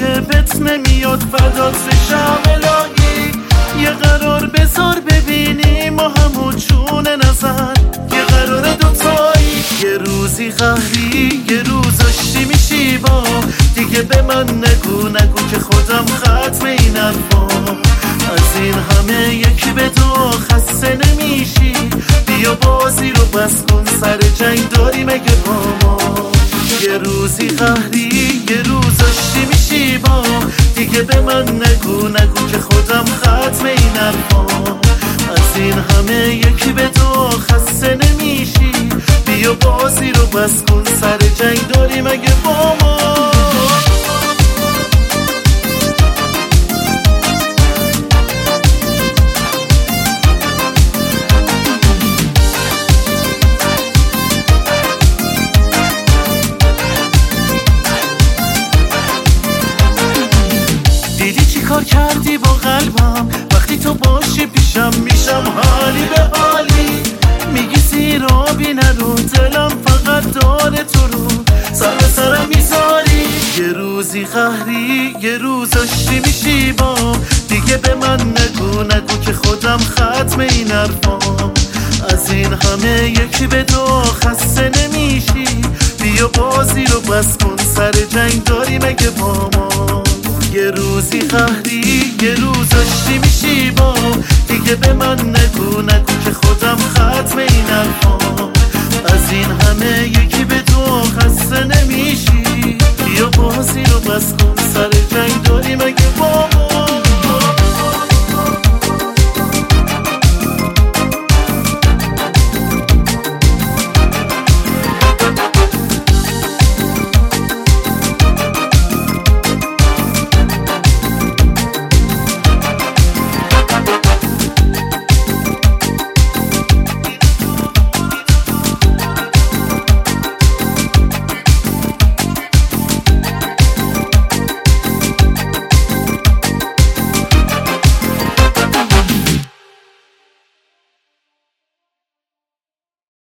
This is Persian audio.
عاقبت نمیاد فدات بشم الهی. یه قرار بذار ببینیم ما همون چون نظر، یه قرار دوتایی. یه روزی قهری یه روز آشتی میشی با دیگه، به من نگو که خودم ختم این حرفا. از این همه یکی به دو خسته نمیشی، بیا بازی رو بس کن سر جنگ داری مگه با ما. یه روزی قهری یه روز آشتی میشی با دیگه، به من نگو که خودم ختم این حرفا. از این همه یکی به دو خسته نمیشی، بیا بازی رو بس کن سر جنگ داری مگه با ما. دیدی چی کار کردی با قلبم، وقتی تو باشی پیشم میشم حالی به حالی. میگی زیر آبی نرو، دلم فقط داره تو رو سرم میذاری. یه روزی قهری یه روز آشتی میشی با دیگه، به من نگو که خودم ختم این حرفا. از این همه یکی به دو خسته نمیشی، بیا بازی رو بس کن سر جنگ داری مگه با ما. یه روزی قهری یه روز آشتی میشی با دیگه، به من نگو که خودم ختم این حرفا.